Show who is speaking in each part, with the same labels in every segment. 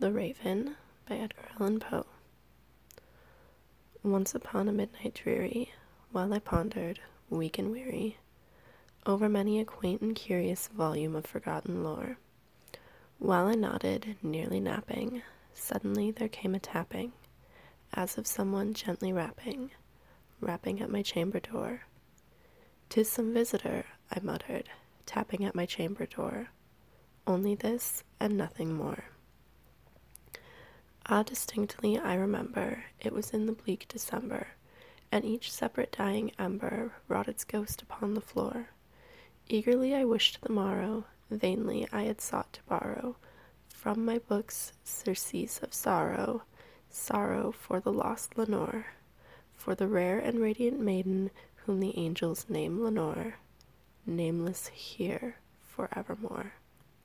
Speaker 1: The Raven by Edgar Allan Poe. Once upon a midnight dreary, while I pondered, weak and weary, over many a quaint and curious volume of forgotten lore, while I nodded, nearly napping, suddenly there came a tapping, as of someone gently rapping at my chamber door. "'Tis some visitor," I muttered, tapping at my chamber door. Only this, and nothing more. Ah, distinctly I remember, it was in the bleak December, and each separate dying ember wrought its ghost upon the floor. Eagerly I wished the morrow, vainly I had sought to borrow from my books surcease of sorrow, sorrow for the lost Lenore, for the rare and radiant maiden whom the angels name Lenore, nameless here forevermore.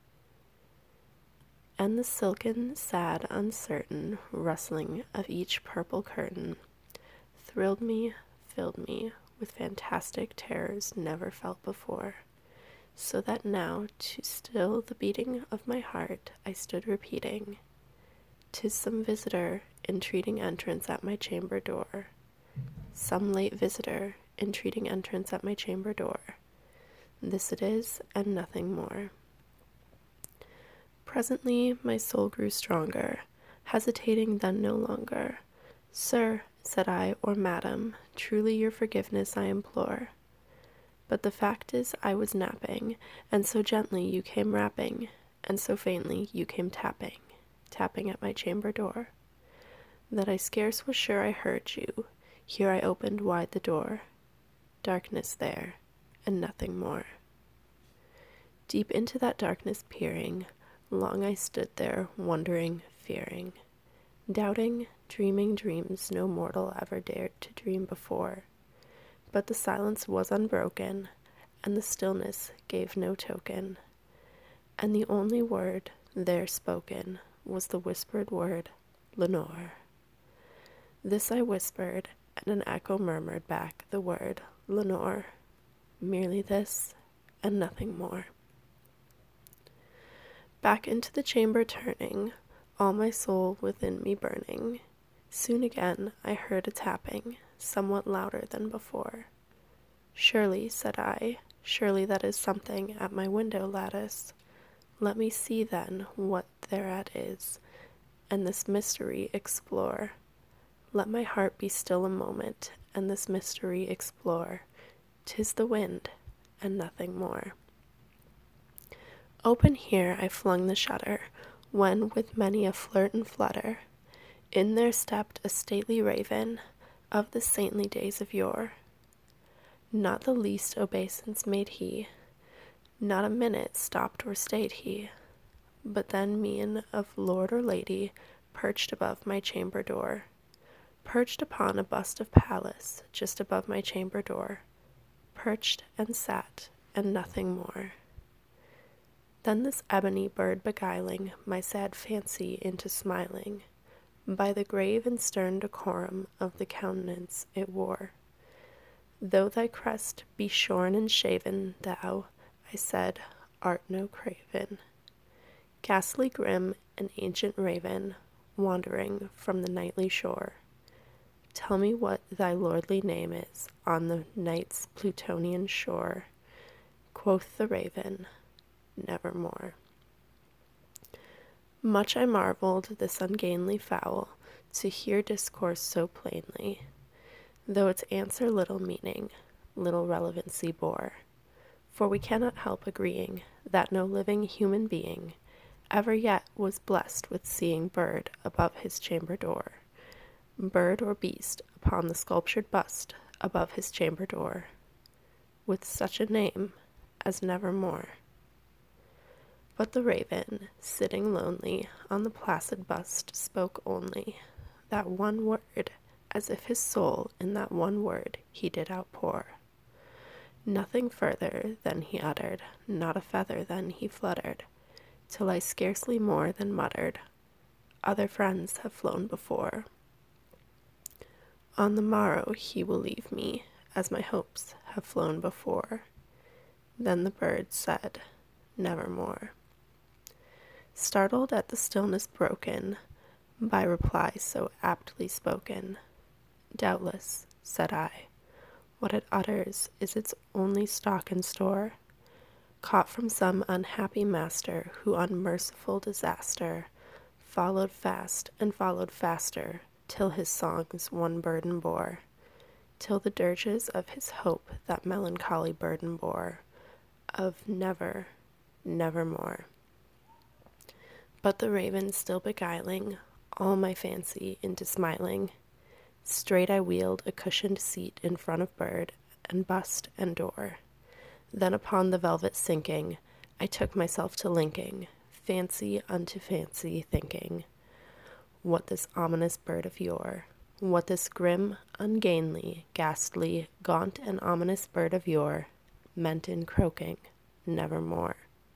Speaker 1: And the silken, sad, uncertain rustling of each purple curtain thrilled me, filled me with fantastic terrors never felt before, so that now, to still the beating of my heart, I stood repeating, "'Tis some visitor entreating entrance at my chamber door, some late visitor entreating entrance at my chamber door. This it is, and nothing more." Presently my soul grew stronger, hesitating then no longer. "Sir," said I, "or madam, truly your forgiveness I implore. But the fact is I was napping, and so gently you came rapping, and so faintly you came tapping, tapping at my chamber door, that I scarce was sure I heard you. Here I opened wide the door. Darkness there, and nothing more." Deep into that darkness peering, long I stood there, wondering, fearing, doubting, dreaming dreams no mortal ever dared to dream before. But the silence was unbroken, and the stillness gave no token, and the only word there spoken was the whispered word, "Lenore." This I whispered, and an echo murmured back the word, "Lenore." Merely this, and nothing more. Back into the chamber turning, all my soul within me burning, soon again I heard a tapping, somewhat louder than before. "Surely," said I, "surely that is something at my window lattice. Let me see then what thereat is, and this mystery explore. Let my heart be still a moment, and this mystery explore. 'Tis the wind, and nothing more." Open here I flung the shutter, when with many a flirt and flutter, in there stepped a stately raven, of the saintly days of yore. Not the least obeisance made he, not a minute stopped or stayed he, but then mien of lord or lady perched above my chamber door, perched upon a bust of Pallas just above my chamber door, perched and sat, and nothing more. Then this ebony bird beguiling my sad fancy into smiling, by the grave and stern decorum of the countenance it wore. "Though thy crest be shorn and shaven, thou," I said, "art no craven, ghastly grim, an ancient raven, wandering from the nightly shore. Tell me what thy lordly name is on the night's Plutonian shore." Quoth the raven, "Nevermore." Much I marveled this ungainly fowl to hear discourse so plainly, though its answer little meaning, little relevancy bore. For we cannot help agreeing that no living human being ever yet was blessed with seeing bird above his chamber door, bird or beast upon the sculptured bust above his chamber door, with such a name as Nevermore. But the raven, sitting lonely on the placid bust, spoke only that one word, as if his soul in that one word he did outpour. Nothing further than he uttered, not a feather then he fluttered, till I scarcely more than muttered, "Other friends have flown before. On the morrow he will leave me, as my hopes have flown before." Then the bird said, "Nevermore." startled at the stillness broken by reply so aptly spoken. Doubtless, said I, what it utters is its only stock and store, caught from some unhappy master who unmerciful disaster followed fast and followed faster, till his songs one burden bore, till the dirges of his hope that melancholy burden bore, of never, nevermore. But the raven still beguiling all my fancy into smiling, straight I wheeled a cushioned seat in front of bird and bust and door. Then upon the velvet sinking, I took myself to linking fancy unto fancy, thinking what this ominous bird of yore, what this grim, ungainly, ghastly, gaunt and ominous bird of yore meant in croaking nevermore.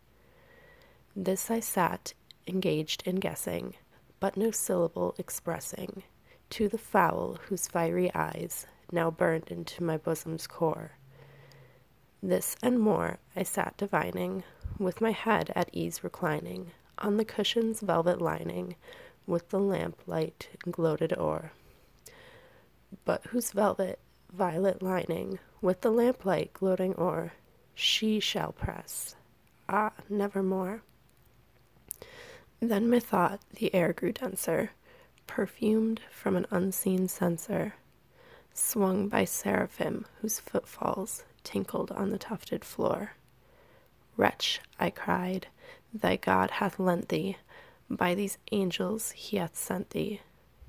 Speaker 1: This I sat engaged in guessing, but no syllable expressing, to the fowl whose fiery eyes now burned into my bosom's core. This and more I sat divining, with my head at ease reclining on the cushion's velvet lining, with the lamplight gloated o'er. But whose velvet violet lining, with the lamplight gloating o'er, she shall press, ah, nevermore. Then methought the air grew denser, perfumed from an unseen censer, swung by seraphim whose footfalls tinkled on the tufted floor. Wretch, I cried, thy God hath lent thee, by these angels he hath sent thee,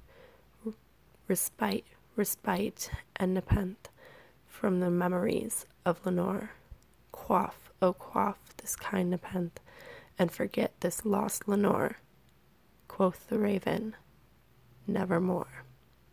Speaker 1: respite, and nepenthe from the memories of Lenore. Quaff, oh quaff this kind nepenthe, and forget this lost Lenore. Quoth the raven, nevermore.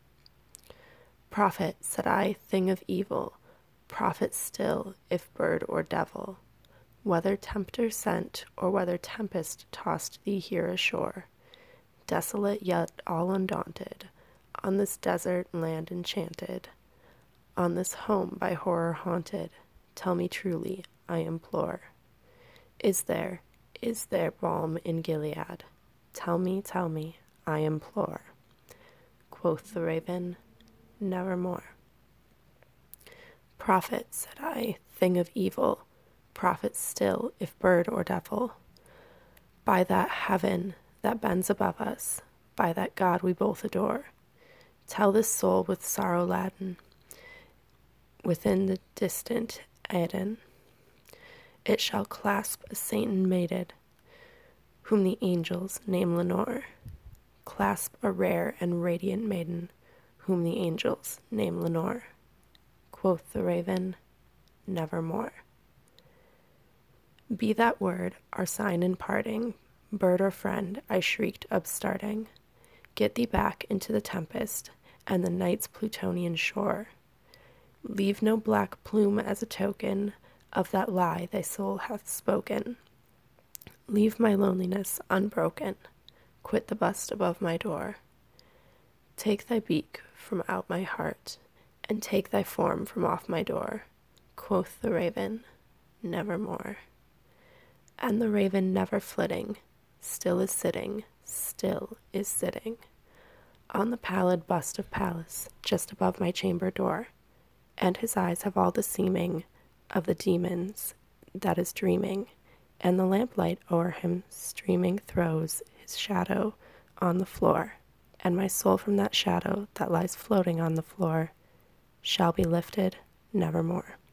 Speaker 1: Prophet, said I, thing of evil, prophet still, if bird or devil, whether tempter sent or whether tempest tossed thee here ashore, desolate yet all undaunted, on this desert land enchanted, on this home by horror haunted, tell me truly, I implore, is there balm in Gilead? Tell me, I implore. Quoth the raven, nevermore. Prophet, said I, thing of evil, prophet still, if bird or devil, by that heaven that bends above us, by that God we both adore, tell this soul with sorrow laden, within the distant Aedan, it shall clasp a saint and maiden, whom the angels name Lenore, clasp a rare and radiant maiden, whom the angels name Lenore. Quoth the raven, nevermore. Be that word our sign in parting, bird or friend, I shrieked upstarting, get thee back into the tempest and the night's Plutonian shore. Leave no black plume as a token of that lie thy soul hath spoken. Leave my loneliness unbroken, quit the bust above my door. Take thy beak from out my heart, and take thy form from off my door. Quoth the raven, nevermore. And the raven never flitting, still is sitting, on the pallid bust of Pallas, just above my chamber door, and his eyes have all the seeming of the demons that is dreaming, and the lamplight o'er him streaming throws his shadow on the floor, and my soul from that shadow that lies floating on the floor shall be lifted nevermore.